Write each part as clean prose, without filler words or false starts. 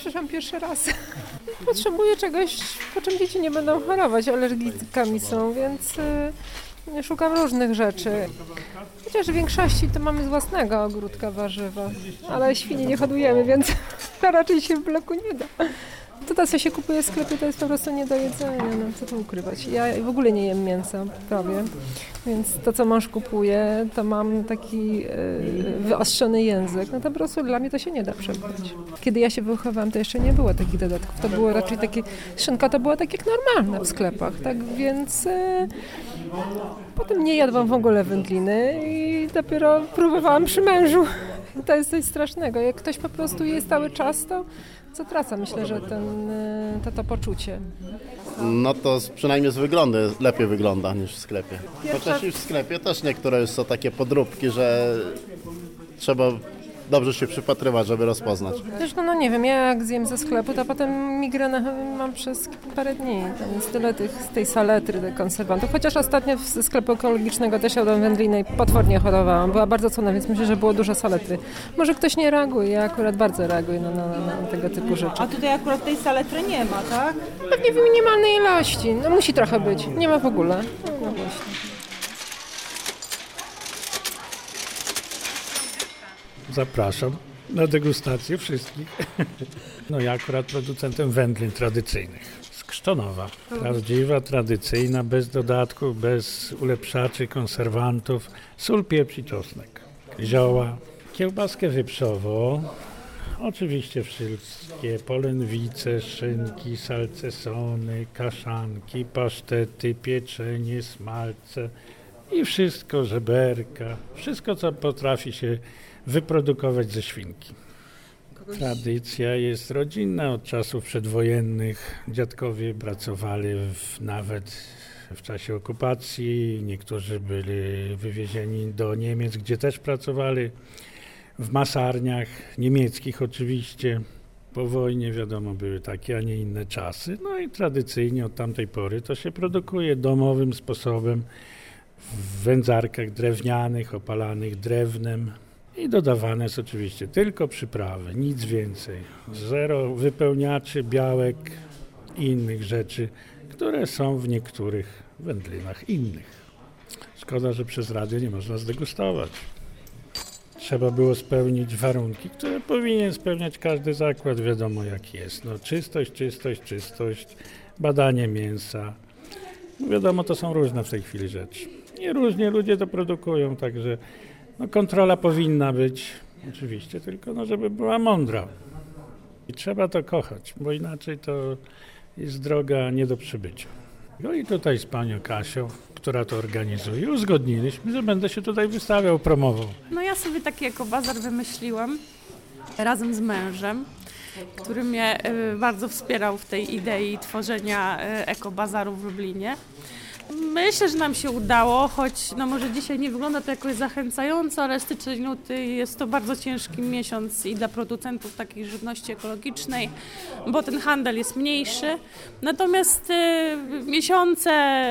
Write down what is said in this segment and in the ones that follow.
przyszłam pierwszy raz. Potrzebuję czegoś, po czym dzieci nie będą chorować, alergikami są, więc szukam różnych rzeczy. Chociaż w większości to mamy z własnego ogródka warzywa, ale świnie nie hodujemy, więc to raczej się w bloku nie da. To, co się kupuje w sklepie, to jest po prostu nie do jedzenia, no co tu ukrywać. Ja w ogóle nie jem mięsa prawie, więc to, co mąż kupuje, to mam taki wyostrzony język. No to po prostu dla mnie to się nie da przebrać. Kiedy ja się wychowałam, to jeszcze nie było takich dodatków. To było raczej takie, szynka to była tak jak normalne w sklepach, tak więc potem nie jadłam w ogóle wędliny i dopiero próbowałam przy mężu. To jest coś strasznego. Jak ktoś po prostu jest cały czas, to traca, myślę, że to poczucie. No to przynajmniej z wyglądu lepiej wygląda niż w sklepie. Chociaż już w sklepie też niektóre już są takie podróbki, że trzeba dobrze się przypatrywać, żeby rozpoznać. Zresztą, no nie wiem, ja jak zjem ze sklepu, to potem migrenę mam przez parę dni. Tam jest tyle z tej saletry, tych konserwantów. Chociaż ostatnio ze sklepu ekologicznego też jadłam wędlinę i potwornie chorowałam. Była bardzo cudna, więc myślę, że było dużo saletry. Może ktoś nie reaguje, ja akurat bardzo reaguję na tego typu rzeczy. A tutaj akurat tej saletry nie ma, tak? Pewnie w minimalnej ilości. No musi trochę być. Nie ma w ogóle. No właśnie. Zapraszam na degustację wszystkich. No ja akurat producentem wędlin tradycyjnych z Krzczonowa. Prawdziwa, tradycyjna, bez dodatków, bez ulepszaczy, konserwantów. Sól, pieprz i czosnek. Zioła, kiełbaskę wieprzową. Oczywiście wszystkie polędwice, szynki, salcesony, kaszanki, pasztety, pieczenie, smalce i wszystko, żeberka. Wszystko, co potrafi się wyprodukować ze świnki. Tradycja jest rodzinna od czasów przedwojennych. Dziadkowie pracowali nawet w czasie okupacji. Niektórzy byli wywiezieni do Niemiec, gdzie też pracowali w masarniach niemieckich oczywiście. Po wojnie wiadomo były takie, a nie inne czasy. No i tradycyjnie od tamtej pory to się produkuje domowym sposobem w wędzarkach drewnianych, opalanych drewnem. I dodawane jest oczywiście tylko przyprawy, nic więcej. Zero wypełniaczy, białek i innych rzeczy, które są w niektórych wędlinach innych. Szkoda, że przez radio nie można zdegustować. Trzeba było spełnić warunki, które powinien spełniać każdy zakład, wiadomo jak jest. No, czystość, badanie mięsa. No, wiadomo, to są różne w tej chwili rzeczy. I różnie ludzie to produkują, także kontrola powinna być, oczywiście, tylko żeby była mądra. I trzeba to kochać, bo inaczej to jest droga nie do przybycia. No i tutaj z panią Kasią, która to organizuje, uzgodniliśmy, że będę się tutaj wystawiał, promował. No ja sobie taki ekobazar wymyśliłam razem z mężem, który mnie bardzo wspierał w tej idei tworzenia ekobazaru w Lublinie. Myślę, że nam się udało, choć może dzisiaj nie wygląda to jakoś zachęcająco, ale styczeń, luty jest to bardzo ciężki miesiąc i dla producentów takiej żywności ekologicznej, bo ten handel jest mniejszy. Natomiast miesiące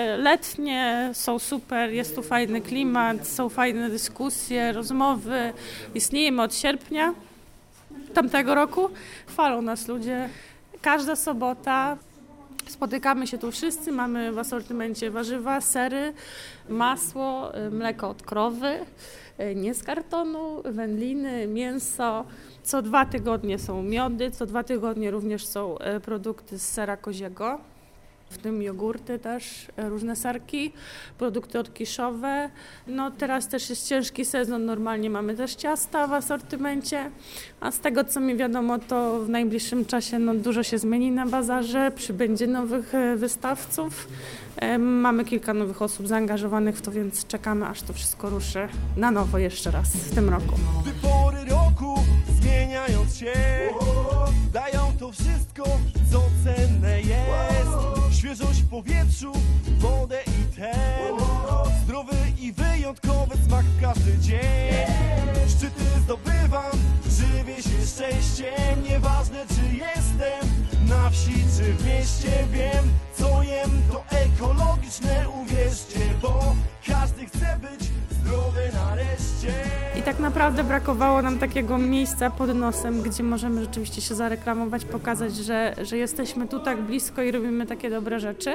letnie są super, jest tu fajny klimat, są fajne dyskusje, rozmowy. Istniejemy od sierpnia tamtego roku. Chwalą nas ludzie. Każda sobota spotykamy się tu wszyscy, mamy w asortymencie warzywa, sery, masło, mleko od krowy, nie z kartonu, wędliny, mięso. Co 2 tygodnie są miody, co 2 tygodnie również są produkty z sera koziego, w tym jogurty też, różne serki, produkty odkiszowe. No teraz też jest ciężki sezon, normalnie mamy też ciasta w asortymencie, a z tego co mi wiadomo, to w najbliższym czasie dużo się zmieni na bazarze, przybędzie nowych wystawców. Mamy kilka nowych osób zaangażowanych w to, więc czekamy, aż to wszystko ruszy na nowo jeszcze raz w tym roku. Pory roku zmieniając się, dają to wszystko, co cenne jest. Świeżość w powietrzu, wodę i ten zdrowy i wyjątkowy smak każdy dzień. Szczyty zdobywam, żywię się szczęściem. Nieważne czy jestem na wsi czy w mieście, wiem co jem to ekologiczne, uwierzcie, bo każdy chce być zdrowy nareszcie. I tak naprawdę brakowało nam takiego miejsca pod nosem, gdzie możemy rzeczywiście się zareklamować, pokazać, że jesteśmy tu tak blisko i robimy takie dobre rzeczy,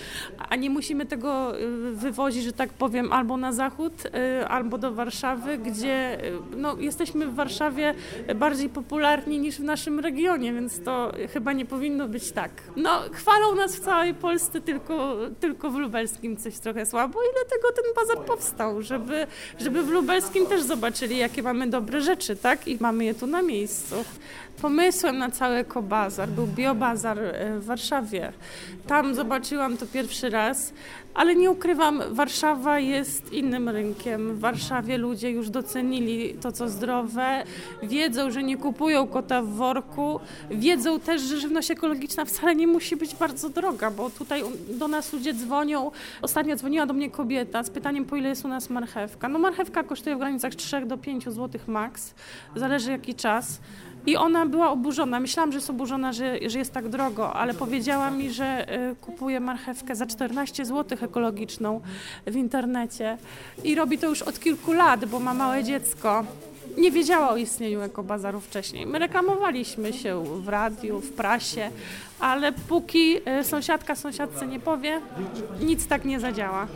a nie musimy tego wywozić, że tak powiem, albo na zachód, albo do Warszawy, gdzie no, jesteśmy w Warszawie bardziej popularni niż w naszym regionie, więc to chyba nie powinno być tak. No, chwalą nas w całej Polsce, tylko w lubelskim coś trochę słabo i dlatego ten bazar powstał, żeby w lubelskim też zobaczyli, jakie mamy dobre rzeczy, tak? I mamy je tu na miejscu. Pomysłem na cały ekobazar był biobazar w Warszawie. Tam zobaczyłam to pierwszy raz, ale nie ukrywam, Warszawa jest innym rynkiem. W Warszawie ludzie już docenili to, co zdrowe, wiedzą, że nie kupują kota w worku, wiedzą też, że żywność ekologiczna wcale nie musi być bardzo droga, bo tutaj do nas ludzie dzwonią. Ostatnio dzwoniła do mnie kobieta z pytaniem, po ile jest u nas marchewka. No marchewka kosztuje w granicach 3 do 5 zł max, zależy jaki czas. I ona była oburzona. Myślałam, że jest oburzona, że jest tak drogo, ale powiedziała mi, że kupuje marchewkę za 14 zł ekologiczną w internecie i robi to już od kilku lat, bo ma małe dziecko. Nie wiedziała o istnieniu ekobazaru wcześniej. My reklamowaliśmy się w radiu, w prasie, ale póki sąsiadka sąsiadce nie powie, nic tak nie zadziała.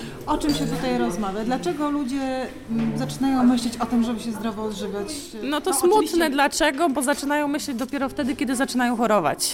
O czym się tutaj rozmawia? Dlaczego ludzie zaczynają myśleć o tym, żeby się zdrowo odżywiać? No to smutne. Dlaczego? Bo zaczynają myśleć dopiero wtedy, kiedy zaczynają chorować.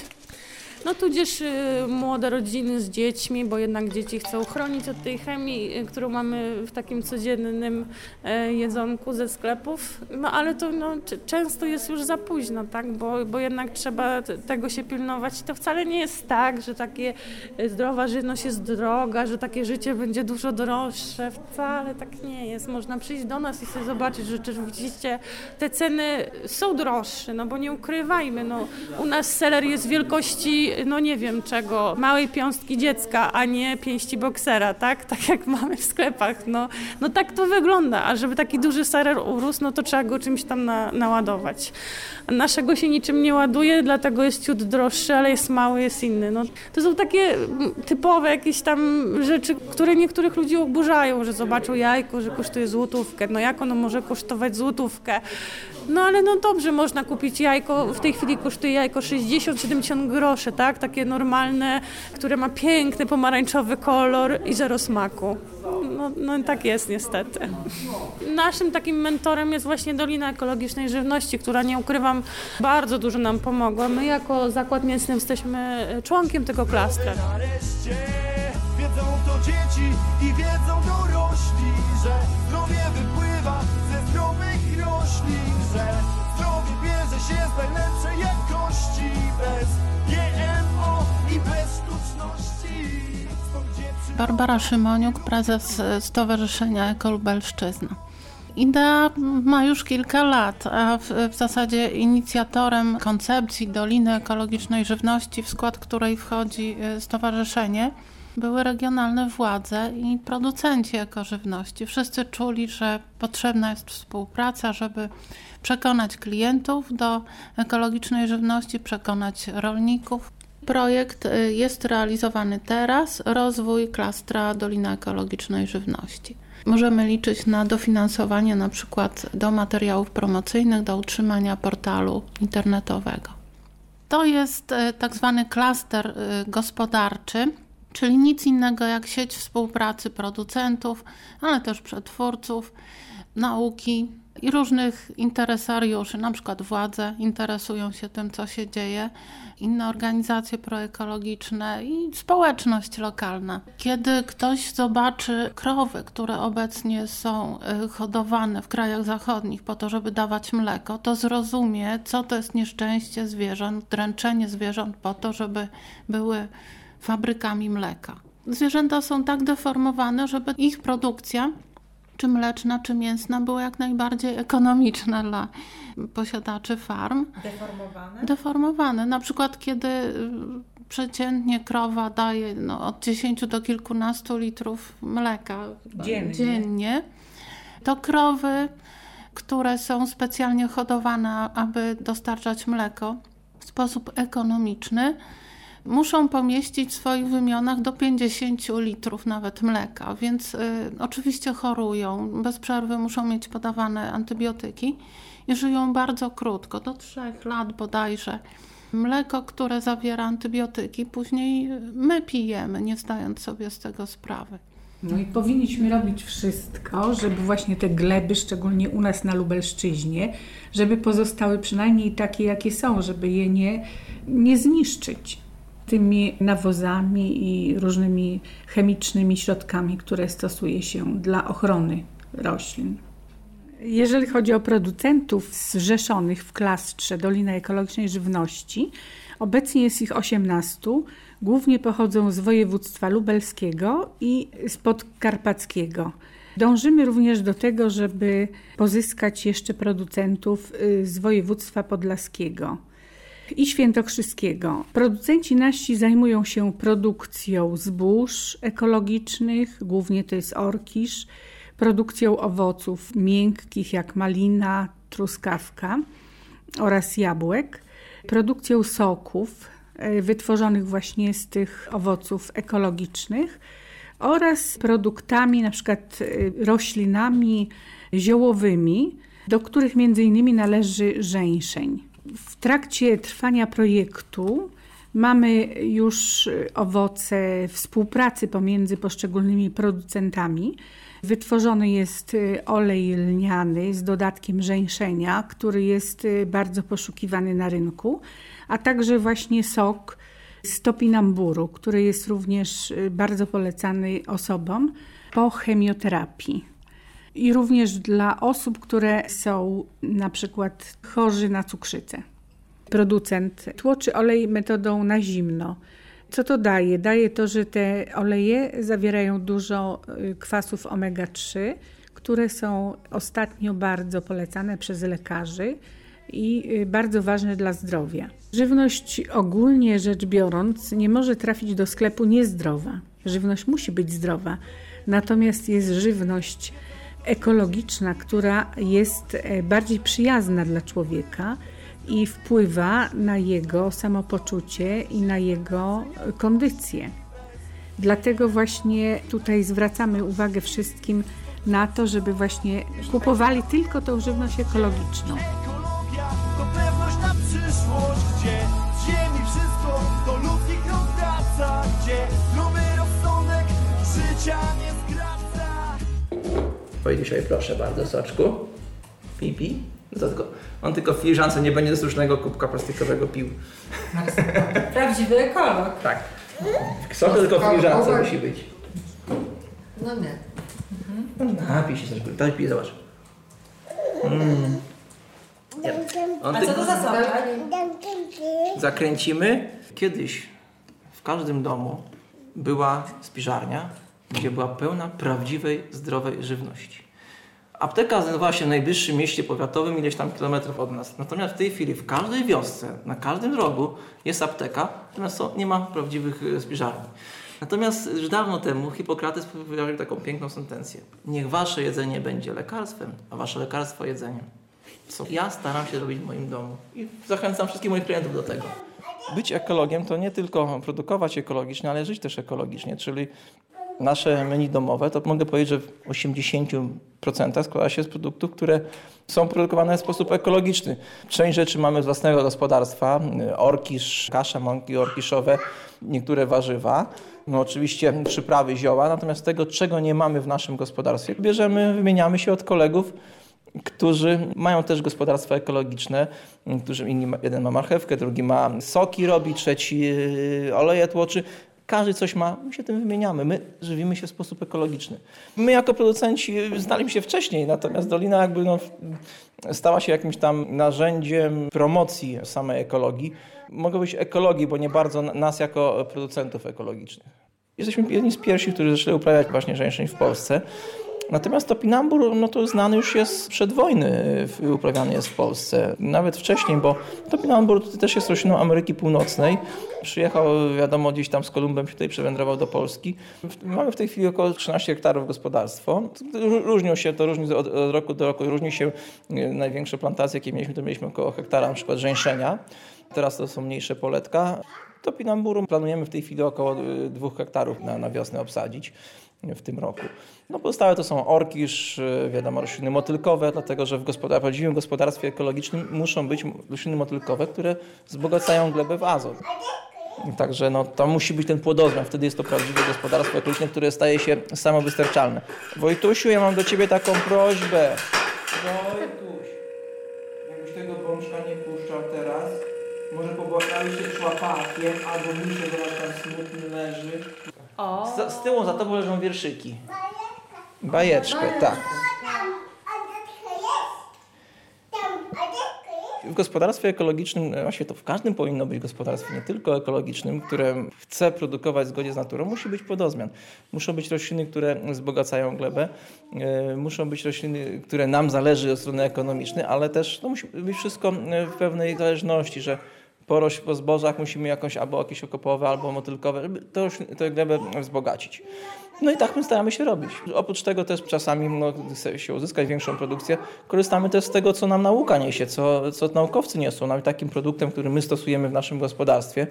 No tudzież młode rodziny z dziećmi, bo jednak dzieci chcą chronić od tej chemii, którą mamy w takim codziennym jedzonku ze sklepów. No ale to często jest już za późno, tak? Bo jednak trzeba tego się pilnować. I to wcale nie jest tak, że takie zdrowa żywność jest droga, że takie życie będzie dużo droższe. Wcale tak nie jest. Można przyjść do nas i sobie zobaczyć, że rzeczywiście te ceny są droższe, no bo nie ukrywajmy, no u nas seler jest wielkości no nie wiem czego, małej piąstki dziecka, a nie pięści boksera, tak? Tak jak mamy w sklepach, no tak to wygląda, a żeby taki duży serer urósł, no to trzeba go czymś tam naładować. Naszego się niczym nie ładuje, dlatego jest ciut droższy, ale jest mały, jest inny. No, to są takie typowe jakieś tam rzeczy, które niektórych ludzi oburzają, że zobaczą jajko, że kosztuje złotówkę. No jak ono może kosztować złotówkę? No ale no dobrze, można kupić jajko, w tej chwili kosztuje jajko 60-70 groszy, tak? Takie normalne, które ma piękny pomarańczowy kolor i zero smaku. No tak jest niestety. Naszym takim mentorem jest właśnie Dolina Ekologicznej Żywności, która, nie ukrywam, bardzo dużo nam pomogła. My jako zakład mięsny jesteśmy członkiem tego klastra. Nareszcie wiedzą to dzieci i wiedzą dorośli, że zdrowie wypływa ze zdrowych roślin, że zdrowie bierze się z najlepszej jakości, bez GMO i bez sztuczności. Barbara Szymoniuk, prezes Stowarzyszenia Ekolubelszczyzna. Idea ma już kilka lat, a w zasadzie inicjatorem koncepcji Doliny Ekologicznej Żywności, w skład której wchodzi stowarzyszenie, były regionalne władze i producenci ekożywności. Wszyscy czuli, że potrzebna jest współpraca, żeby przekonać klientów do ekologicznej żywności, przekonać rolników. Projekt jest realizowany teraz, rozwój klastra Dolina Ekologicznej Żywności. Możemy liczyć na dofinansowanie na przykład do materiałów promocyjnych, do utrzymania portalu internetowego. To jest tak zwany klaster gospodarczy, czyli nic innego jak sieć współpracy producentów, ale też przetwórców, nauki i różnych interesariuszy, na przykład władze interesują się tym, co się dzieje, inne organizacje proekologiczne i społeczność lokalna. Kiedy ktoś zobaczy krowy, które obecnie są hodowane w krajach zachodnich po to, żeby dawać mleko, to zrozumie, co to jest nieszczęście zwierząt, dręczenie zwierząt po to, żeby były fabrykami mleka. Zwierzęta są tak deformowane, żeby ich produkcja, czy mleczna, czy mięsna, była jak najbardziej ekonomiczna dla posiadaczy farm. Deformowane. Na przykład, kiedy przeciętnie krowa daje od 10 do kilkunastu litrów mleka dziennie, to krowy, które są specjalnie hodowane, aby dostarczać mleko w sposób ekonomiczny, muszą pomieścić w swoich wymionach do 50 litrów nawet mleka, więc oczywiście chorują, bez przerwy muszą mieć podawane antybiotyki i żyją bardzo krótko, do 3 lat bodajże. Mleko, które zawiera antybiotyki, później my pijemy, nie zdając sobie z tego sprawy. No i powinniśmy robić wszystko, żeby właśnie te gleby, szczególnie u nas na Lubelszczyźnie, żeby pozostały przynajmniej takie, jakie są, żeby je nie zniszczyć tymi nawozami i różnymi chemicznymi środkami, które stosuje się dla ochrony roślin. Jeżeli chodzi o producentów zrzeszonych w klastrze Dolina Ekologicznej Żywności, obecnie jest ich 18, głównie pochodzą z województwa lubelskiego i z podkarpackiego. Dążymy również do tego, żeby pozyskać jeszcze producentów z województwa podlaskiego i świętokrzyskiego. Producenci nasi zajmują się produkcją zbóż ekologicznych, głównie to jest orkisz, produkcją owoców miękkich jak malina, truskawka oraz jabłek, produkcją soków wytworzonych właśnie z tych owoców ekologicznych oraz produktami, na przykład roślinami ziołowymi, do których między innymi należy żeńszeń. W trakcie trwania projektu mamy już owoce współpracy pomiędzy poszczególnymi producentami. Wytworzony jest olej lniany z dodatkiem żeńszenia, który jest bardzo poszukiwany na rynku, a także właśnie sok z topinamburu, który jest również bardzo polecany osobom po chemioterapii. I również dla osób, które są na przykład chorzy na cukrzycę. Producent tłoczy olej metodą na zimno. Co to daje? Daje to, że te oleje zawierają dużo kwasów omega-3, które są ostatnio bardzo polecane przez lekarzy i bardzo ważne dla zdrowia. Żywność ogólnie rzecz biorąc nie może trafić do sklepu niezdrowa. Żywność musi być zdrowa, natomiast jest żywność ekologiczna, która jest bardziej przyjazna dla człowieka i wpływa na jego samopoczucie i na jego kondycję. Dlatego właśnie tutaj zwracamy uwagę wszystkim na to, żeby właśnie kupowali tylko tą żywność ekologiczną. Ekologia to pewność na przyszłość, gdzie z ziemi wszystko do ludzkich rąk wraca, gdzie zdrowy rozsądek życia nie zgraca. Oj, dzisiaj proszę bardzo, soczku. Pipi. On tylko w filiżance nie będzie ze sztucznego kubka plastikowego pił. Prawdziwy ekolog. Tak. Sok tylko w filiżance musi być. No nie. Napij się, soczku. Daj pij, zobacz. A co to za sok? Zakręcimy. Kiedyś w każdym domu była spiżarnia, gdzie była pełna prawdziwej, zdrowej żywności. Apteka znajdowała się w najbliższym mieście powiatowym, ileś tam kilometrów od nas. Natomiast w tej chwili w każdej wiosce, na każdym rogu jest apteka, natomiast nie ma prawdziwych spiżarni. Natomiast już dawno temu Hipokrates powiedział taką piękną sentencję. Niech wasze jedzenie będzie lekarstwem, a wasze lekarstwo jedzeniem. Co ja staram się robić w moim domu i zachęcam wszystkich moich klientów do tego. Być ekologiem to nie tylko produkować ekologicznie, ale żyć też ekologicznie, czyli nasze menu domowe, to mogę powiedzieć, że w 80% składa się z produktów, które są produkowane w sposób ekologiczny. Część rzeczy mamy z własnego gospodarstwa, orkisz, kasza, mąki orkiszowe, niektóre warzywa, no oczywiście przyprawy, zioła, natomiast tego, czego nie mamy w naszym gospodarstwie, wymieniamy się od kolegów, którzy mają też gospodarstwa ekologiczne, jeden ma marchewkę, drugi ma soki robi, trzeci oleje tłoczy. Każdy coś ma, my się tym wymieniamy, my żywimy się w sposób ekologiczny. My jako producenci znaliśmy się wcześniej, natomiast Dolina stała się jakimś tam narzędziem promocji samej ekologii. Mogę być ekologii, bo nie bardzo nas jako producentów ekologicznych. Jesteśmy jedni z pierwszych, którzy zaczęli uprawiać właśnie żeńszeń w Polsce. Natomiast topinambur, no to znany już jest przed wojny, uprawiany jest w Polsce. Nawet wcześniej, bo topinambur też jest rośliną Ameryki Północnej. Przyjechał, wiadomo, gdzieś tam z Kolumbem się tutaj przewędrował do Polski. Mamy w tej chwili około 13 hektarów gospodarstwo. Różnią się, to różni od roku do roku, różni się największe plantacje, jakie mieliśmy, to mieliśmy około hektara na przykład żeńszenia. Teraz to są mniejsze poletka. Topinamburu planujemy w tej chwili około 2 hektarów na wiosnę obsadzić w tym roku. No pozostałe to są orkisz, wiadomo, rośliny motylkowe, dlatego że w prawdziwym gospodarstwie ekologicznym muszą być rośliny motylkowe, które wzbogacają glebę w azot. Także no, to musi być ten płodozmian, wtedy jest to prawdziwe gospodarstwo ekologiczne, które staje się samowystarczalne. Wojtusiu, ja mam do Ciebie taką prośbę. Wojtuś, jakbyś tego bączka nie puszczał teraz, może pobłagałeś się człapakiem, albo misie, zobacz, tam smutny leży. Z tyłu za tobą leżą wierszyki. Bajeczkę, tak. W gospodarstwie ekologicznym, właściwie to w każdym powinno być gospodarstwie, nie tylko ekologicznym, które chce produkować w zgodzie z naturą, musi być płodozmian. Muszą być rośliny, które wzbogacają glebę, muszą być rośliny, które nam zależy od strony ekonomicznej, ale też to musi być wszystko w pewnej zależności, że po zbożach musimy albo jakieś okopowe, albo motylkowe, żeby tę glebę wzbogacić. No i tak my staramy się robić. Oprócz tego też czasami, gdy chce się uzyskać większą produkcję, korzystamy też z tego, co nam nauka niesie, co naukowcy niosą. Nawet takim produktem, który my stosujemy w naszym gospodarstwie,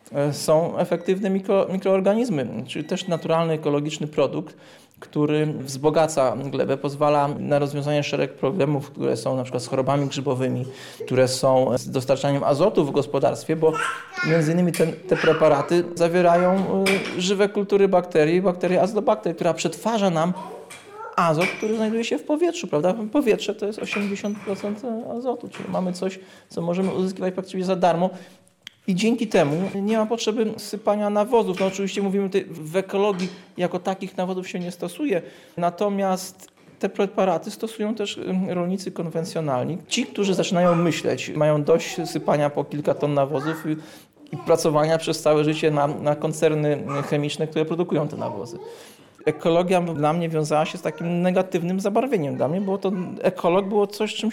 są efektywne mikroorganizmy, czyli też naturalny, ekologiczny produkt, który wzbogaca glebę, pozwala na rozwiązanie szereg problemów, które są na przykład z chorobami grzybowymi, które są z dostarczaniem azotu w gospodarstwie, bo między innymi te preparaty zawierają żywe kultury bakterii, bakterię Azotobacter, która przetwarza nam azot, który znajduje się w powietrzu, prawda? Powietrze to jest 80% azotu, czyli mamy coś, co możemy uzyskiwać praktycznie za darmo. I dzięki temu nie ma potrzeby sypania nawozów. No oczywiście mówimy tutaj w ekologii jako takich nawozów się nie stosuje, natomiast te preparaty stosują też rolnicy konwencjonalni. Ci, którzy zaczynają myśleć, mają dość sypania po kilka ton nawozów i pracowania przez całe życie na koncerny chemiczne, które produkują te nawozy. Ekologia dla mnie wiązała się z takim negatywnym zabarwieniem. Dla mnie ekolog było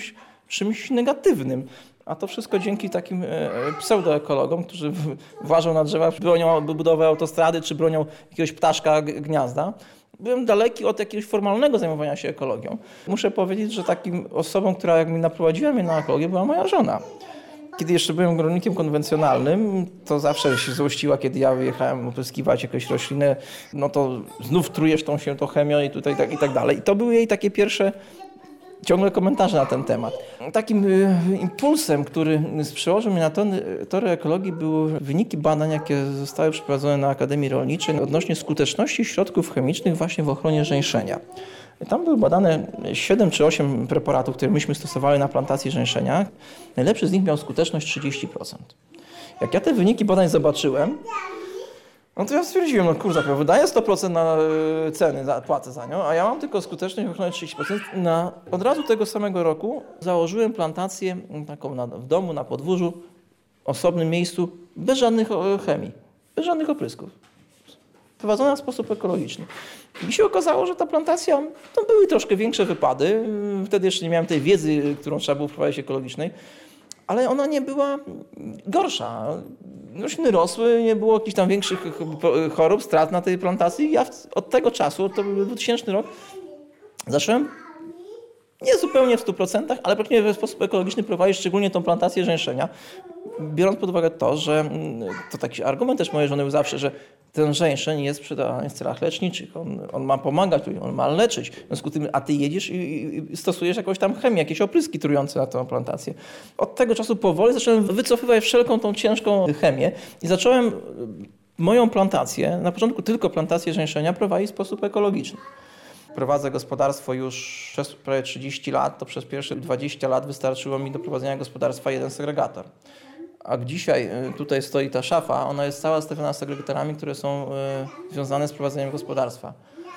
czymś negatywnym. A to wszystko dzięki takim pseudoekologom, którzy włażą na drzewach, bronią budowy autostrady czy bronią jakiegoś ptaszka gniazda. Byłem daleki od jakiegoś formalnego zajmowania się ekologią. Muszę powiedzieć, że takim osobą, która jak mi naprowadziła mnie na ekologię, była moja żona. Kiedy jeszcze byłem rolnikiem konwencjonalnym, to zawsze się złościła, kiedy ja wyjechałem opryskiwać jakąś roślinę, no to znów trujesz tą chemią i tutaj i tak dalej. I to były jej takie pierwsze ciągle komentarze na ten temat. Takim impulsem, który przełożył mnie na tory ekologii, były wyniki badań, jakie zostały przeprowadzone na Akademii Rolniczej odnośnie skuteczności środków chemicznych właśnie w ochronie żeńszenia. Tam były badane 7 czy 8 preparatów, które myśmy stosowali na plantacji żeńszenia. Najlepszy z nich miał skuteczność 30%. Jak ja te wyniki badań zobaczyłem, no to ja stwierdziłem, wydaję 100% na ceny, płacę za nią, a ja mam tylko skuteczność ochrony 30%. Od razu tego samego roku założyłem plantację taką w domu, na podwórzu, osobnym miejscu, bez żadnych chemii, bez żadnych oprysków. Prowadzona w sposób ekologiczny. I się okazało, że ta plantacja, to były troszkę większe wypady, wtedy jeszcze nie miałem tej wiedzy, którą trzeba było wprowadzić ekologicznej, ale ona nie była gorsza. Rośliny rosły, nie było jakichś tam większych chorób, strat na tej plantacji. Ja od tego czasu, to był 2000 rok, zacząłem nie zupełnie w 100%, ale praktycznie w sposób ekologiczny prowadzić szczególnie tą plantację żeńszenia. Biorąc pod uwagę to, że to taki argument też mojej żony był zawsze, że ten żeńszeń jest przydawany w celach leczniczych. On ma pomagać, on ma leczyć. W związku z tym, a ty jedziesz i stosujesz jakąś tam chemię, jakieś opryski trujące na tę plantację. Od tego czasu powoli zacząłem wycofywać wszelką tą ciężką chemię i zacząłem moją plantację, na początku tylko plantację żeńszenia, prowadzić w sposób ekologiczny. Prowadzę gospodarstwo już przez prawie 30 lat, to przez pierwsze 20 lat wystarczyło mi do prowadzenia gospodarstwa jeden segregator. A dzisiaj tutaj stoi ta szafa, ona jest cała stawiona segregatorami, które są związane z prowadzeniem gospodarstwa.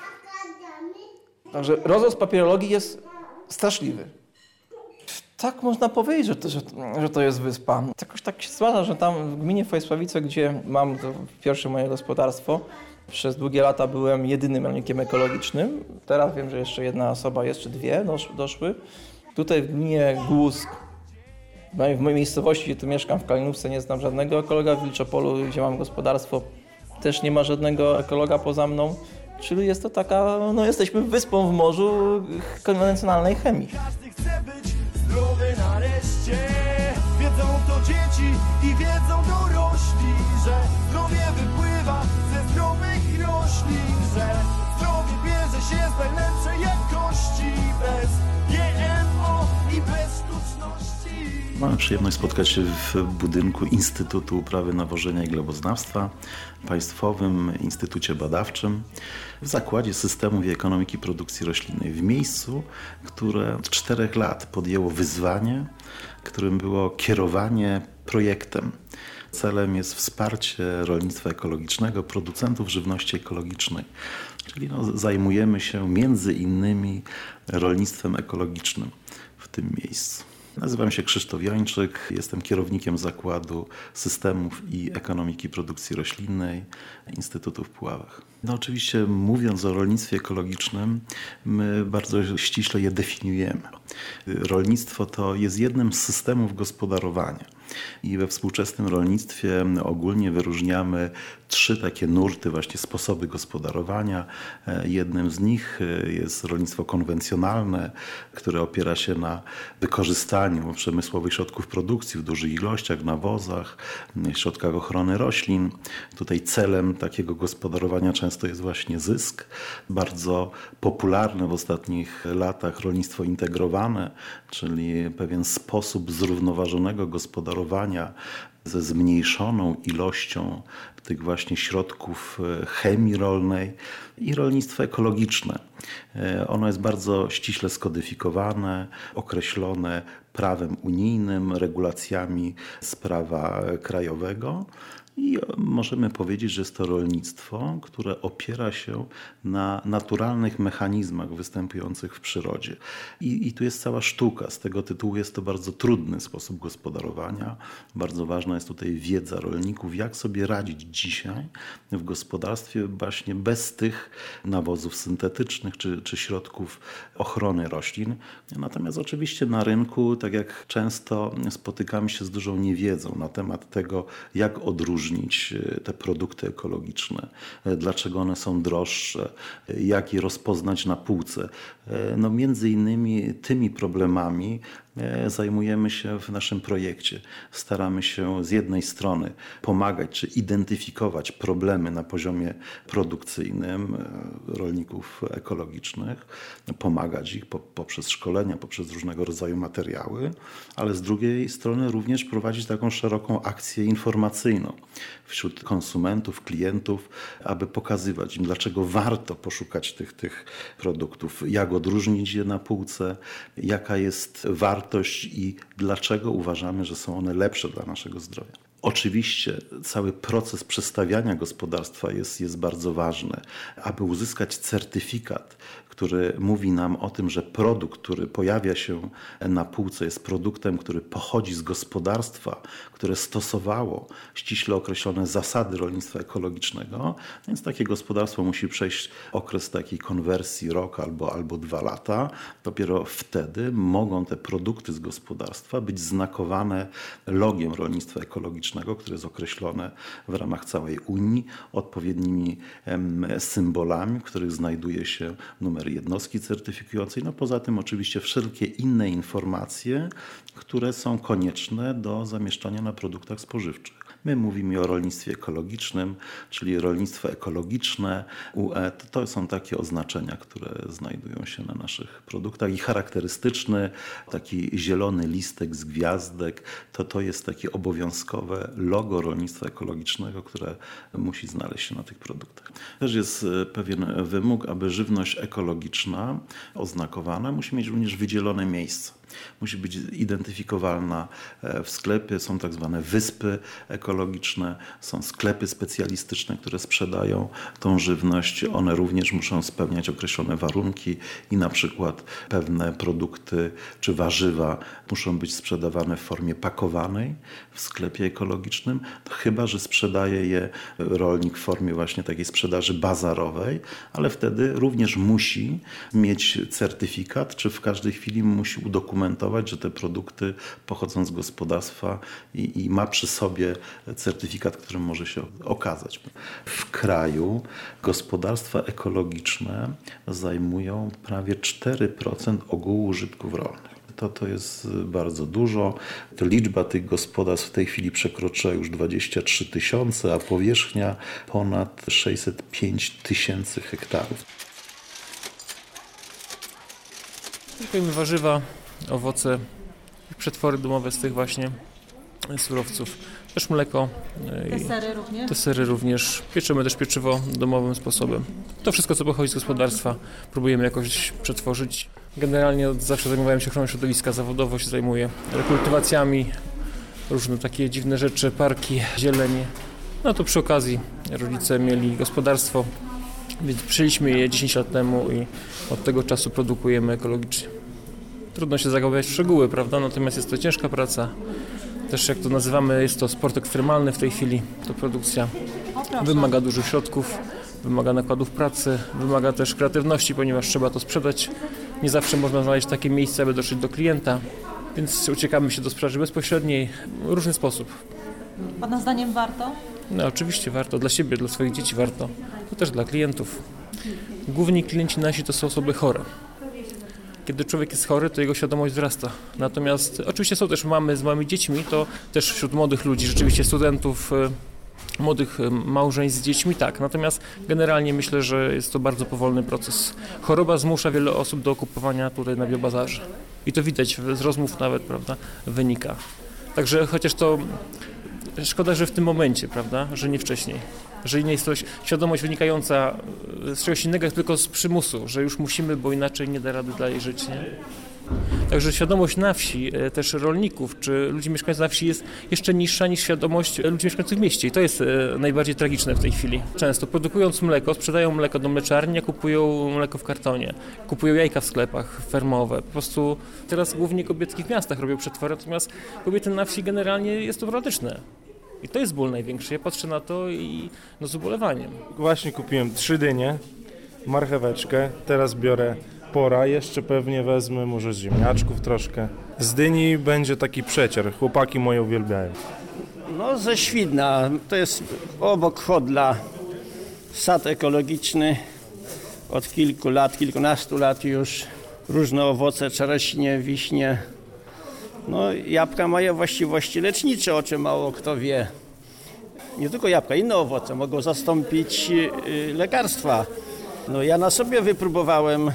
Także rozrost papierologii jest straszliwy. Tak można powiedzieć, że to jest wyspa. Jakoś tak się składa, że tam w gminie Wojsławice, gdzie mam to pierwsze moje gospodarstwo, przez długie lata byłem jedynym rolnikiem ekologicznym. Teraz wiem, że jeszcze jedna osoba, jeszcze dwie doszły. Tutaj w gminie Głusk, no i w mojej miejscowości, gdzie tu mieszkam, w Kalinówce, nie znam żadnego ekologa. W Wilczopolu, gdzie mam gospodarstwo, też nie ma żadnego ekologa poza mną. Czyli jest to taka, no jesteśmy wyspą w morzu konwencjonalnej chemii. Każdy chce być zdrowy nareszcie. Wiedza Wiedzą to dzieci i wiedzą dorośli, że zdrowie wypływa ze zdrowych roślin, że zdrowie bierze się z najlepszej jakości, bez GMO i bez sztuczności. Mamy przyjemność spotkać się w budynku Instytutu Uprawy, Nawożenia i Gleboznawstwa, Państwowym Instytucie Badawczym, w Zakładzie Systemów i Ekonomiki Produkcji Roślinnej, w miejscu, które od 4 lat podjęło wyzwanie, którym było kierowanie projektem. Celem jest wsparcie rolnictwa ekologicznego, producentów żywności ekologicznej. Czyli zajmujemy się między innymi rolnictwem ekologicznym w tym miejscu. Nazywam się Krzysztof Jończyk, jestem kierownikiem Zakładu Systemów i Ekonomiki Produkcji Roślinnej Instytutu w Puławach. Oczywiście mówiąc o rolnictwie ekologicznym, my bardzo ściśle je definiujemy. Rolnictwo to jest jednym z systemów gospodarowania i we współczesnym rolnictwie ogólnie wyróżniamy 3 takie nurty, właśnie sposoby gospodarowania. Jednym z nich jest rolnictwo konwencjonalne, które opiera się na wykorzystaniu przemysłowych środków produkcji w dużych ilościach, nawozach, środkach ochrony roślin. Tutaj celem takiego gospodarowania często jest właśnie zysk. Bardzo popularne w ostatnich latach rolnictwo integrowane, czyli pewien sposób zrównoważonego gospodarowania ze zmniejszoną ilością tych właśnie środków chemii rolnej i rolnictwo ekologiczne. Ono jest bardzo ściśle skodyfikowane, określone prawem unijnym, regulacjami z prawa krajowego. I możemy powiedzieć, że jest to rolnictwo, które opiera się na naturalnych mechanizmach występujących w przyrodzie. I tu jest cała sztuka. Z tego tytułu jest to bardzo trudny sposób gospodarowania. Bardzo ważna jest tutaj wiedza rolników, jak sobie radzić dzisiaj w gospodarstwie właśnie bez tych nawozów syntetycznych czy środków ochrony roślin. Natomiast oczywiście na rynku, tak jak często spotykamy się z dużą niewiedzą na temat tego, jak odróżnić te produkty ekologiczne, dlaczego one są droższe, jak je rozpoznać na półce. Między innymi tymi problemami zajmujemy się w naszym projekcie. Staramy się z jednej strony pomagać czy identyfikować problemy na poziomie produkcyjnym rolników ekologicznych, pomagać ich poprzez szkolenia, poprzez różnego rodzaju materiały, ale z drugiej strony również prowadzić taką szeroką akcję informacyjną wśród konsumentów, klientów, aby pokazywać im, dlaczego warto poszukać tych produktów, jak odróżnić je na półce, jaka jest wartość i dlaczego uważamy, że są one lepsze dla naszego zdrowia. Oczywiście cały proces przestawiania gospodarstwa jest bardzo ważny, aby uzyskać certyfikat, który mówi nam o tym, że produkt, który pojawia się na półce, jest produktem, który pochodzi z gospodarstwa, które stosowało ściśle określone zasady rolnictwa ekologicznego, więc takie gospodarstwo musi przejść okres takiej konwersji rok albo 2 lata. Dopiero wtedy mogą te produkty z gospodarstwa być znakowane logiem rolnictwa ekologicznego, które jest określone w ramach całej Unii, odpowiednimi symbolami, w których znajduje się numer jednostki certyfikującej. Poza tym oczywiście wszelkie inne informacje, które są konieczne do zamieszczania na produktach spożywczych. My mówimy o rolnictwie ekologicznym, czyli rolnictwo ekologiczne, UE. To są takie oznaczenia, które znajdują się na naszych produktach i charakterystyczny taki zielony listek z gwiazdek, to jest takie obowiązkowe logo rolnictwa ekologicznego, które musi znaleźć się na tych produktach. Też jest pewien wymóg, aby żywność ekologiczna oznakowana musi mieć również wydzielone miejsce. Musi być identyfikowalna w sklepie. Są tak zwane wyspy ekologiczne, są sklepy specjalistyczne, które sprzedają tą żywność. One również muszą spełniać określone warunki i na przykład pewne produkty czy warzywa muszą być sprzedawane w formie pakowanej w sklepie ekologicznym, chyba że sprzedaje je rolnik w formie właśnie takiej sprzedaży bazarowej, ale wtedy również musi mieć certyfikat, czy w każdej chwili musi udokumentować, że te produkty pochodzą z gospodarstwa i ma przy sobie certyfikat, którym może się okazać. W kraju gospodarstwa ekologiczne zajmują prawie 4% ogółu użytków rolnych. to jest bardzo dużo. Liczba tych gospodarstw w tej chwili przekroczyła już 23 000, a powierzchnia ponad 605 000 hektarów. Kupujemy warzywa, owoce i przetwory domowe z tych właśnie surowców. Też mleko. Desery również? Desery również. Pieczemy też pieczywo domowym sposobem. To wszystko, co pochodzi z gospodarstwa, próbujemy jakoś przetworzyć. Generalnie od zawsze zajmowałem się ochroną środowiska, zawodowo się zajmuję rekultywacjami, różne takie dziwne rzeczy, parki, zieleń. No to przy okazji rodzice mieli gospodarstwo, więc przyjęliśmy je 10 lat temu i od tego czasu produkujemy ekologicznie. Trudno się zagłębiać w szczegóły, prawda? Natomiast jest to ciężka praca. Też jak to nazywamy, jest to sport ekstremalny w tej chwili. To produkcja wymaga dużych środków, wymaga nakładów pracy, wymaga też kreatywności, ponieważ trzeba to sprzedać. Nie zawsze można znaleźć takie miejsce, aby dotrzeć do klienta, więc uciekamy się do sprzedaży bezpośredniej w różny sposób. Pana zdaniem warto? No oczywiście warto, dla siebie, dla swoich dzieci warto, to też dla klientów. Główni klienci nasi to są osoby chore. Kiedy człowiek jest chory, to jego świadomość wzrasta. Natomiast oczywiście są też mamy z małymi dziećmi, to też wśród młodych ludzi, rzeczywiście studentów, młodych małżeństw z dziećmi, tak. Natomiast generalnie myślę, że jest to bardzo powolny proces. Choroba zmusza wiele osób do kupowania tutaj na biobazarze. I to widać z rozmów nawet, prawda, wynika. Także chociaż to szkoda, że w tym momencie, prawda, że nie wcześniej. Że nie jest to świadomość wynikająca z czegoś innego, jak tylko z przymusu, że już musimy, bo inaczej nie da rady dalej żyć, nie? Także świadomość na wsi, też rolników czy ludzi mieszkających na wsi jest jeszcze niższa niż świadomość ludzi mieszkających w mieście i to jest najbardziej tragiczne w tej chwili. Często produkując mleko, sprzedają mleko do mleczarni, a kupują mleko w kartonie, kupują jajka w sklepach fermowe. Po prostu teraz głównie kobiety w takich miastach robią przetwory, natomiast kobiety na wsi generalnie jest to problematyczne. I to jest ból największy. Ja patrzę na to i no z ubolewaniem. Właśnie kupiłem 3 dynie, marcheweczkę, teraz biorę pora, jeszcze pewnie wezmę może z ziemniaczków troszkę. Z dyni będzie taki przecier, chłopaki moje uwielbiają. No ze Świdna, to jest obok Chodla, sad ekologiczny od kilku lat, kilkunastu lat już. Różne owoce, czereśnie, wiśnie. No jabłka mają właściwości lecznicze, o czym mało kto wie. Nie tylko jabłka, inne owoce mogą zastąpić lekarstwa. No ja na sobie wypróbowałem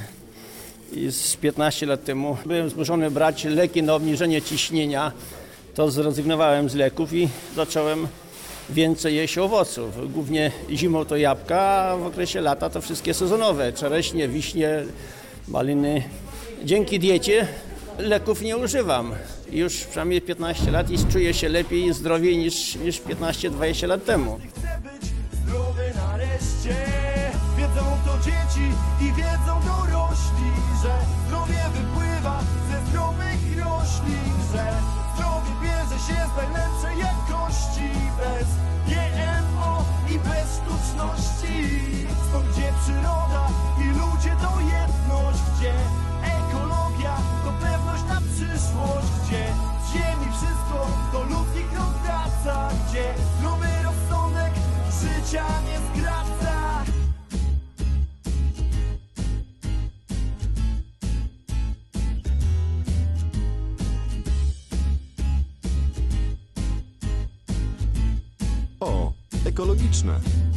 z 15 lat temu. Byłem zmuszony brać leki na obniżenie ciśnienia. To zrezygnowałem z leków i zacząłem więcej jeść owoców. Głównie zimą to jabłka, a w okresie lata to wszystkie sezonowe. Czereśnie, wiśnie, maliny. Dzięki diecie leków nie używam. Już przynajmniej 15 lat i czuję się lepiej i zdrowiej niż 15-20 lat temu. Chcę być zdrowy nareszcie. Wiedzą to dzieci i wiedzą dorośli, że zdrowie wypływa ze zdrowych roślin, że zdrowie bierze się z najlepszej jakości, bez GMO i bez sztuczności. Stąd gdzie przyroda i ludzie to jedność, gdzie ekologia to pewność na przyszłość, gdzie z ziemi wszystko do ludzkich rąk wraca, gdzie zdrowy rozsądek życia nie skraca. O, ekologiczne.